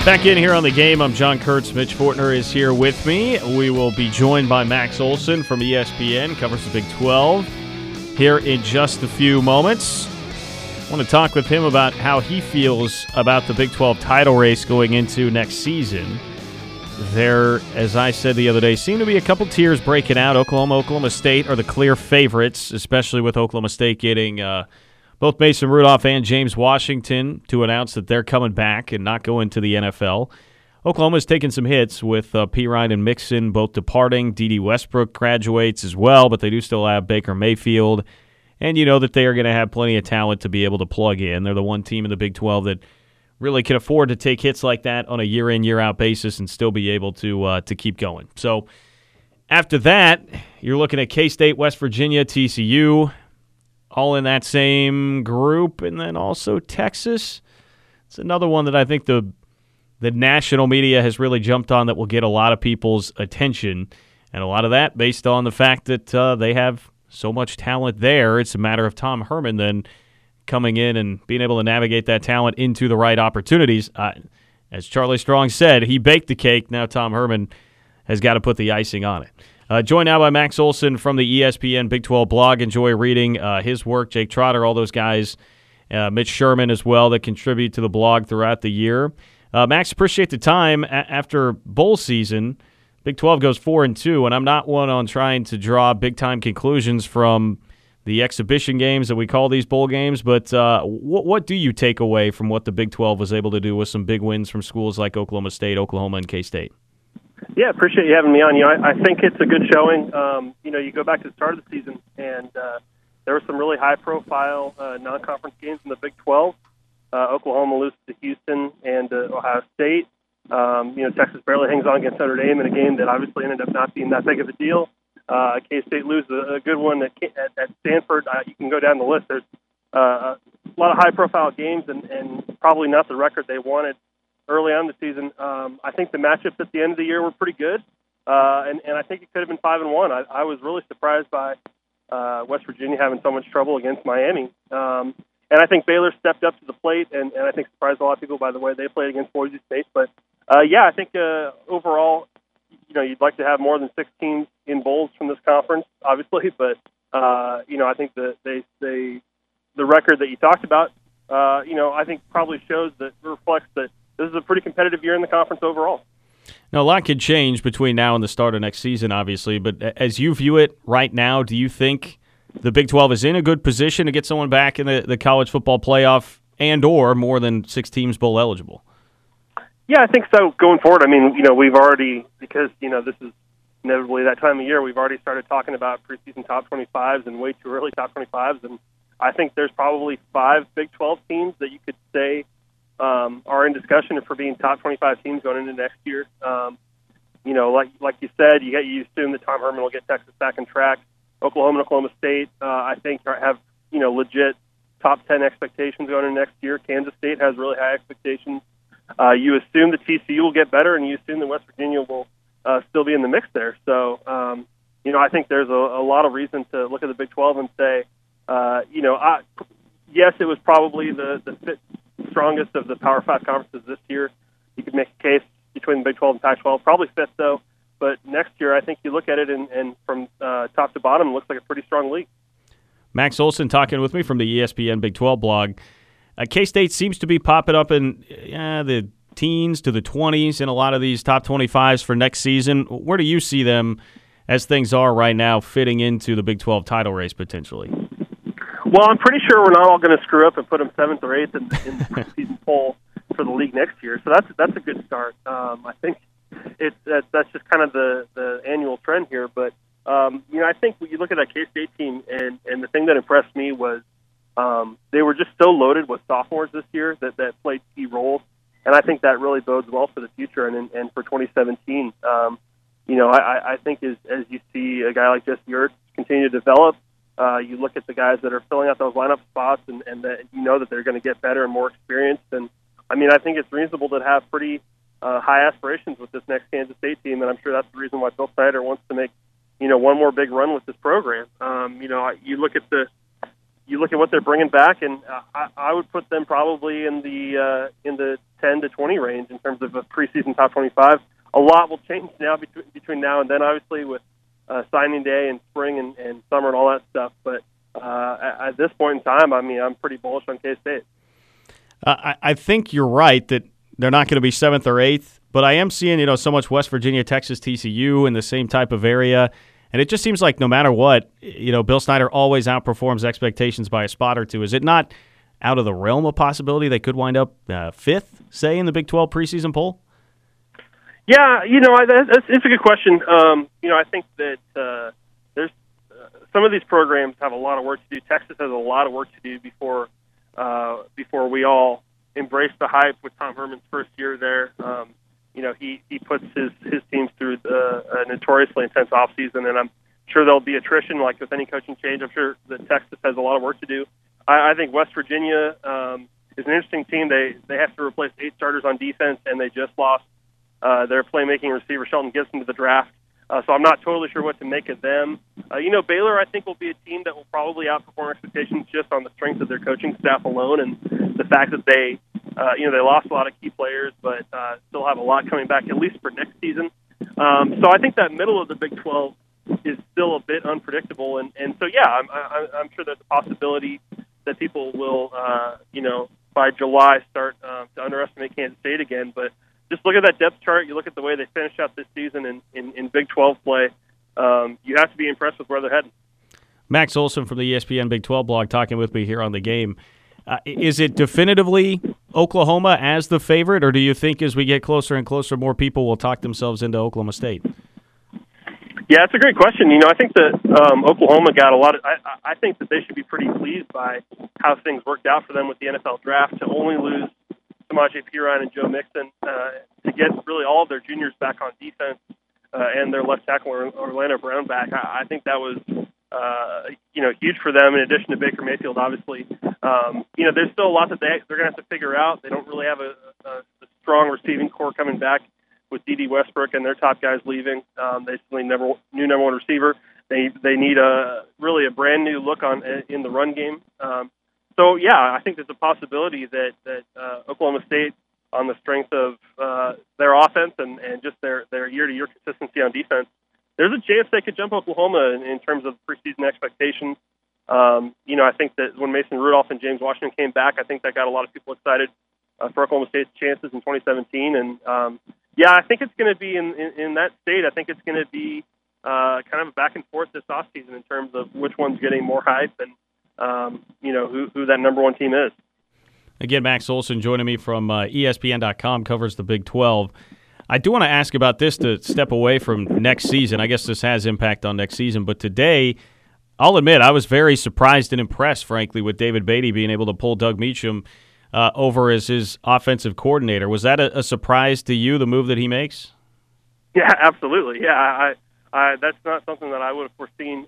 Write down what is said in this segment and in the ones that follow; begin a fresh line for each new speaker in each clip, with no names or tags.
Back in here on the game, I'm John Kurtz. Mitch Fortner is here with me. We will be joined by Max Olson from ESPN, covers the Big 12, here in just a few moments. I want to talk with him about how he feels about the Big 12 title race going into next season. There, as I said the other day, seem to be a couple tiers breaking out. Oklahoma State are the clear favorites, especially with Oklahoma State getting both Mason Rudolph and James Washington to announce that they're coming back and not going to the NFL. Oklahoma's taken some hits with Perine and Mixon both departing. D.D. Westbrook graduates as well, but they do still have Baker Mayfield. And you know that they are going to have plenty of talent to be able to plug in. They're the one team in the Big 12 that really can afford to take hits like that on a year-in, year-out basis and still be able to keep going. So after that, you're looking at K-State, West Virginia, TCU, all in that same group, and then also Texas. It's another one that I think the national media has really jumped on that will get a lot of people's attention, and a lot of that based on the fact that they have so much talent there. It's a matter of Tom Herman then coming in and being able to navigate that talent into the right opportunities. As Charlie Strong said, he baked the cake. Now Tom Herman has got to put the icing on it. Joined now by Max Olson from the ESPN Big 12 blog. Enjoy reading his work. Jake Trotter, all those guys. Mitch Sherman as well that contribute to the blog throughout the year. Max, appreciate the time. After bowl season, Big 12 goes 4-2, and I'm not one on trying to draw big-time conclusions from the exhibition games that we call these bowl games, but what do you take away from what the Big 12 was able to do with some big wins from schools like Oklahoma State, Oklahoma, and K-State?
Yeah, appreciate you having me on. I think it's a good showing. You go back to the start of the season, and there were some really high-profile non-conference games in the Big 12. Oklahoma loses to Houston and Ohio State. Texas barely hangs on against Notre Dame in a game that obviously ended up not being that big of a deal. K-State loses a good one at Stanford. You can go down the list. There's a lot of high-profile games and probably not the record they wanted early on in the season. I think the matchups at the end of the year were pretty good, and I think it could have been 5-1. I was really surprised by West Virginia having so much trouble against Miami. And I think Baylor stepped up to the plate, and I think surprised a lot of people by the way they played against Boise State. But, I think overall, you'd like to have more than 6 teams in bowls from this conference, obviously. But, I think the record that you talked about, I think probably shows that reflects that this is a pretty competitive year in the conference overall.
Now, a lot could change between now and the start of next season, obviously. But as you view it right now, do you think the Big 12 is in a good position to get someone back in the college football playoff and or more than 6 teams bowl eligible?
Yeah, I think so going forward. I mean, we've already, because, this is inevitably that time of year, we've already started talking about preseason top 25s and way too early top 25s. And I think there's probably 5 Big 12 teams that you could say are in discussion for being top 25 teams going into next year. Like you said, you assume that Tom Herman will get Texas back on track. Oklahoma and Oklahoma State, I think, have legit top 10 expectations going into next year. Kansas State has really high expectations. You assume that TCU will get better, and you assume that West Virginia will still be in the mix there. So, I think there's a lot of reason to look at the Big 12 and say, yes, it was probably the strongest of the Power 5 conferences this year. You could make a case between the Big 12 and Pac-12, probably 5th, though. But next year, I think you look at it, and from top to bottom, it looks like a pretty strong league.
Max Olson talking with me from the ESPN Big 12 blog. K-State seems to be popping up in the teens to the 20s in a lot of these top 25s for next season. Where do you see them, as things are right now, fitting into the Big 12 title race potentially?
Well, I'm pretty sure we're not all going to screw up and put them 7th or 8th in the preseason poll for the league next year. So that's a good start. I think that's just kind of the annual trend here. But, I think when you look at that K-State team, and the thing that impressed me was they were just so loaded with sophomores this year that played key roles. And I think that really bodes well for the future and for 2017. I think as you see a guy like Jesse Ertz continue to develop, you look at the guys that are filling out those lineup spots and that that they're going to get better and more experienced. And, I think it's reasonable to have pretty high aspirations with this next Kansas State team, and I'm sure that's the reason why Bill Snyder wants to make, one more big run with this program. You look at you look at what they're bringing back, and I would put them probably in the 10 to 20 range in terms of a preseason top 25. A lot will change now between now and then, obviously, with signing day and spring and summer and all that stuff. But at this point in time, I mean, I'm pretty bullish on K-State.
I think you're right that they're not going to be 7th or 8th, but I am seeing, so much West Virginia, Texas, TCU in the same type of area. And it just seems like no matter what, Bill Snyder always outperforms expectations by a spot or two. Is it not out of the realm of possibility they could wind up 5th, say, in the Big 12 preseason poll?
Yeah, it's a good question. I think that there's some of these programs have a lot of work to do. Texas has a lot of work to do before we all embrace the hype with Tom Herman's first year there. He puts his teams through a notoriously intense offseason, and I'm sure there'll be attrition like with any coaching change. I'm sure that Texas has a lot of work to do. I think West Virginia is an interesting team. They have to replace 8 starters on defense, and they just lost their playmaking receiver Shelton Gibson to the draft. So I'm not totally sure what to make of them. Baylor, I think, will be a team that will probably outperform expectations just on the strength of their coaching staff alone, and the fact that they lost a lot of key players, but still have a lot coming back, at least for next season. So I think that middle of the Big 12 is still a bit unpredictable, and so yeah, I'm sure there's a possibility that people will, by July start to underestimate Kansas State again, but just look at that depth chart. You look at the way they finish out this season in Big 12 play. You have to be impressed with where they're heading.
Max Olson from the ESPN Big 12 blog talking with me here on The Game. Is it definitively Oklahoma as the favorite, or do you think as we get closer and closer, more people will talk themselves into Oklahoma State?
Yeah, it's a great question. I think that Oklahoma got a lot of – I think that they should be pretty pleased by how things worked out for them with the NFL draft to only lose Samaje Perine and Joe Mixon, to get really all of their juniors back on defense and their left tackle Orlando Brown back. I think that was huge for them. In addition to Baker Mayfield, obviously, there's still a lot that they're going to have to figure out. They don't really have a strong receiving core coming back with D.D. Westbrook and their top guys leaving. They still need new number one receiver. They need a brand new look in the run game. So, yeah, I think there's a possibility that Oklahoma State, on the strength of their offense and just their year-to-year consistency on defense, there's a chance they could jump Oklahoma in terms of preseason expectations. I think that when Mason Rudolph and James Washington came back, I think that got a lot of people excited for Oklahoma State's chances in 2017. And, I think it's going to be in that state. I think it's going to be kind of a back and forth this offseason in terms of which one's getting more hype and, who that number one team is.
Again, Max Olson joining me from ESPN.com, covers the Big 12. I do want to ask about this to step away from next season. I guess this has impact on next season. But today, I'll admit, I was very surprised and impressed, frankly, with David Beatty being able to pull Doug Meacham over as his offensive coordinator. Was that a surprise to you, the move that he makes?
Yeah, absolutely. Yeah, I that's not something that I would have foreseen.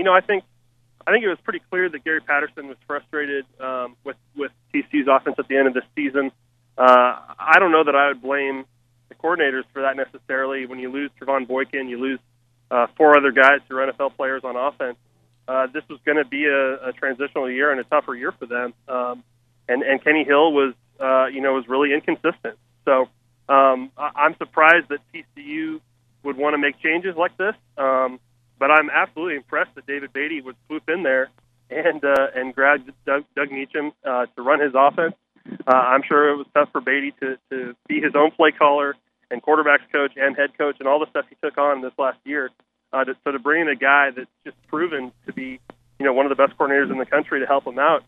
I think it was pretty clear that Gary Patterson was frustrated with TCU's offense at the end of this season. I don't know that I would blame the coordinators for that necessarily. When you lose Trevon Boykin, you lose 4 other guys who are NFL players on offense. This was going to be a transitional year and a tougher year for them. And Kenny Hill was really inconsistent. So I'm surprised that TCU would want to make changes like this. But I'm absolutely impressed that David Beatty would swoop in there and grab Doug Meacham to run his offense. I'm sure it was tough for Beatty to be his own play caller and quarterbacks coach and head coach and all the stuff he took on this last year. So to bring in a guy that's just proven to be, one of the best coordinators in the country to help him out,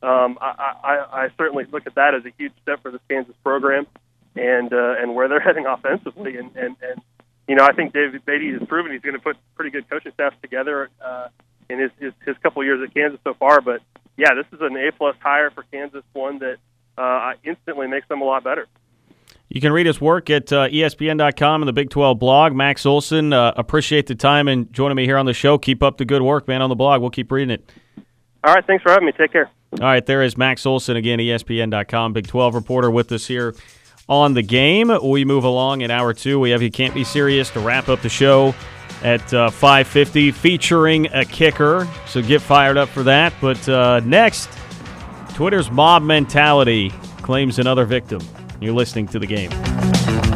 I certainly look at that as a huge step for this Kansas program and where they're heading offensively. And I think David Beatty has proven he's going to put pretty good coaching staffs together in his couple of years at Kansas so far. But, yeah, this is an A-plus hire for Kansas, one that instantly makes them a lot better.
You can read his work at ESPN.com and the Big 12 blog. Max Olson, appreciate the time and joining me here on the show. Keep up the good work, man, on the blog. We'll keep reading it.
All right, thanks for having me. Take care.
All right, there is Max Olson, again, ESPN.com, Big 12 reporter with us here on The Game. We move along in hour 2. We have You Can't Be Serious to wrap up the show. at 5:50, featuring a kicker. So get fired up for that. But next, Twitter's mob mentality claims another victim. You're listening to The Game.